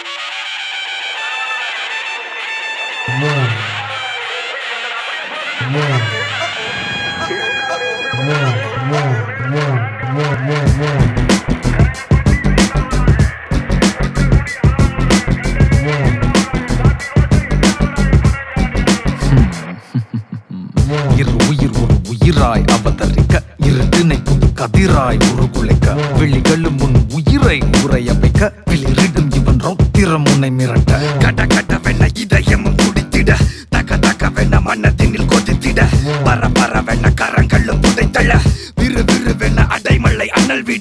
உயிராய் அவதரிக்க இருட்டினை புது கதிராய் உருகுலைக்க விழிகளும் முன் உயிரை உரைய வைக்க விளிரிடும் இவன் ரௌத்திரம் உன்னை மிரட்ட கட கடவென இதயமும் குடித்திட தக தகவென மன்னத்தினில் கொதித்திட பர பரவென கரங்களும் புதைத்தள விறு விறுவென அடைமழை அனல் விட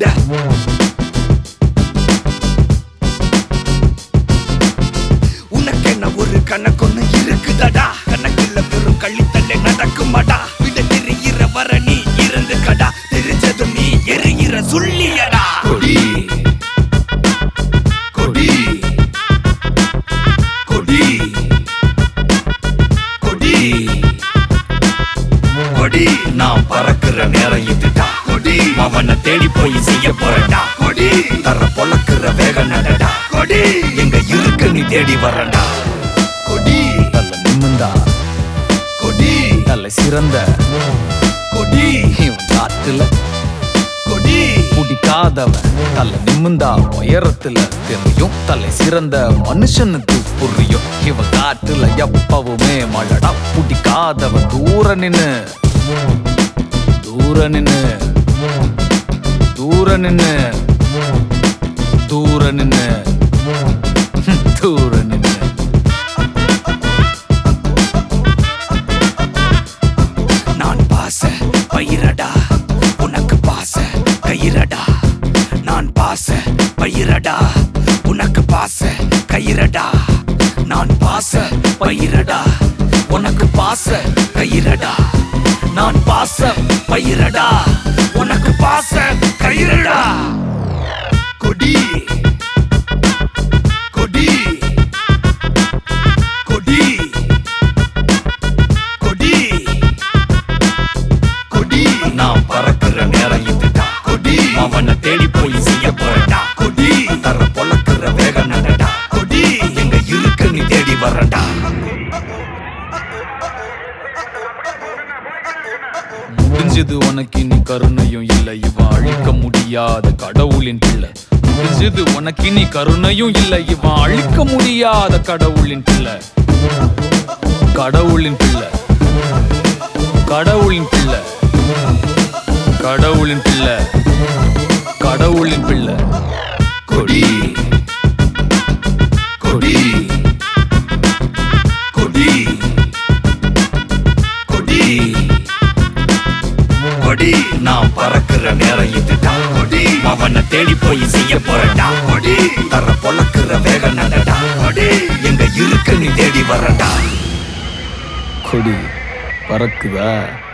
உனக்கென்ன ஒரு கணக்கொன்னு இருக்குதடா கணக்கில் வெறும் கள்ளித்தள்ளே நடக்குமாடா வர நீ இருந்து கடா தெரிஞ்சதும் நீ எரிகிற சொல்லியடா கொடி கொடி கொடி கொடி கொடி நான் பறக்குற நேரம் இதுடா கொடி அவனை தேடி போய் செய்ய போறடா கொடி தர பொழக்குற வேக நடடா கொடி எங்க இருக்கு நீ தேடி வரடா கொடி நல்ல நிம்மந்தா கொடி நல்ல சிறந்த கொடி இவன் காட்டுல கொடி பிடிக்காதவன் தலை நிமிந்தா உயரத்துல தெரியும் தலை சிறந்த மனுஷனுக்கு புரியும் இவன் காட்டுல எப்பவுமே மழடா பிடிக்காதவன் தூர நின்னு தூர நின்னு தூர நின்னு தூர நின்னு தூர நின்னு பயிரடா உனக்கு பாச கயிரடா நான் பாச பயிரடா உனக்கு பாச கயிரடா நான் பாச பயிரடா உனக்கு பாச கயிரடா நான் பாச பயிரடா உனக்கு பாச கயிரடா கொடி கொடி கொடி நான் பறக்குற நேரம் இதுடா கொடி அவனை தேடி போய் செய்ய போறடா கொடி தர பொழக்குற வேக நடடா கொடி எங்க இருக்கு நீ தேடி வரடா முடிஞ்சது உனக்கு இனி கருணையும் இல்லை இவன் அழிக்க முடியாத கடவுளின் பிள்ளை முடிஞ்சது உனக்கு இனி கருணையும் இல்லை இவன் அழிக்க முடியாத கடவுளின் பிள்ளை கடவுளின் பிள்ளை கடவுளின் பிள்ளை கடவுளின் பிள்ளை கடவுளின் பிள்ளை கொடி கொடி கொடி கொடி கொடி நான் பறக்குற நேரம் இதுடா கொடி அவனை தேடி போய் செய்ய போறடா கொடி தர பொழக்குற வேக நடடா கொடி எங்க இருக்கு நீ தேடி வரடா கொடி பறக்குதா